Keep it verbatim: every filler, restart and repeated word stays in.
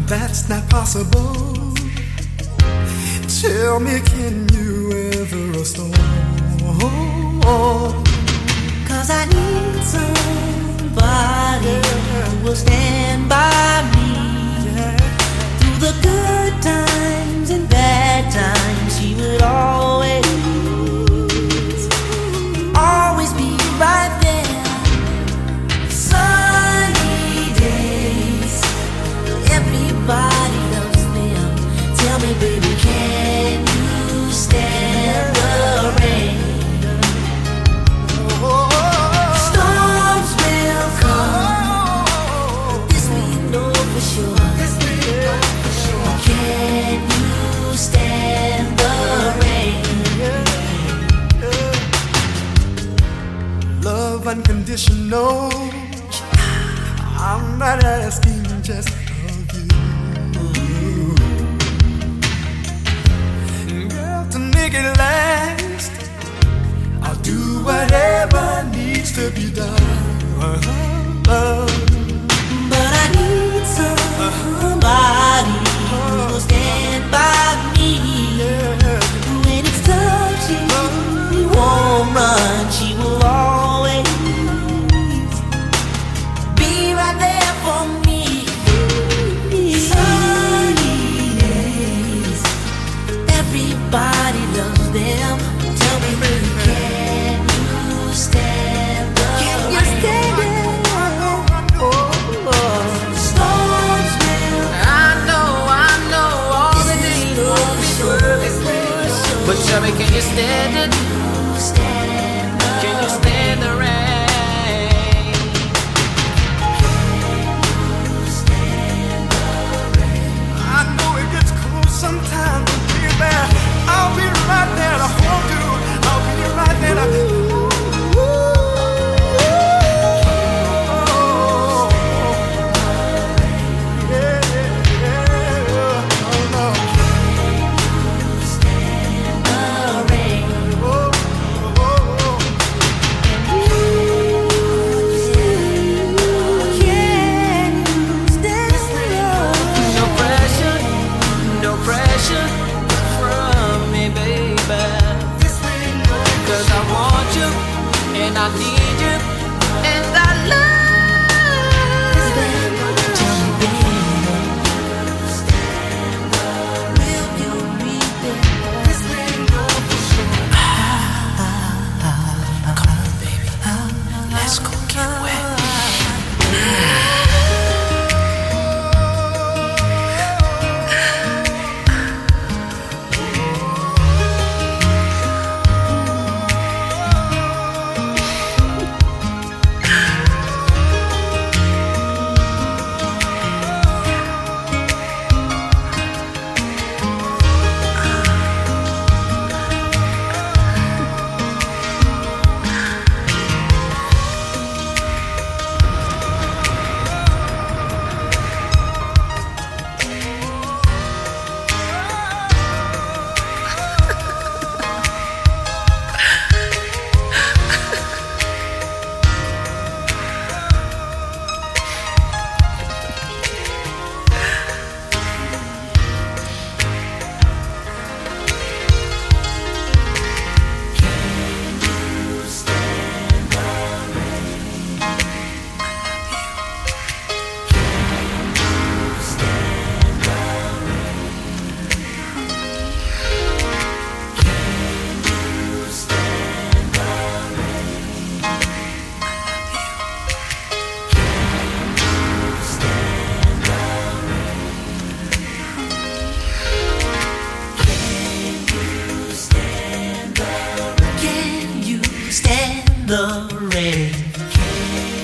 that's not possible. Tell me, can you weather a storm? Cause I need somebody who will stand by me through the good times and bad times. She would always, always be right there. Sunny days, everybody loves them. Tell me, baby, can you stand the rain? Storms will come, this we know for sure. Can you stand the rain? Love unconditional. I'm not asking just of you. Girl, to make it last, I'll do whatever needs to be done. Uh-huh. But I need somebody who will stand by me. When it's tough, she won't run. She will always be right there for me. Sunny days, everybody loves them. Tell me, baby, can you stand the rain? Can you stand it? Storms will, I know, I know all the days won't be perfect, but tell me, can you stand it? stand the Can you stand the rain? I know it gets cold sometimes, but baby, I'll be right there to hold you. I'll be right there to. No pressure, no pressure from me, baby. Cause I want you, and I need you, and I love Come on, baby, let's go get wet. Can you stand the rain?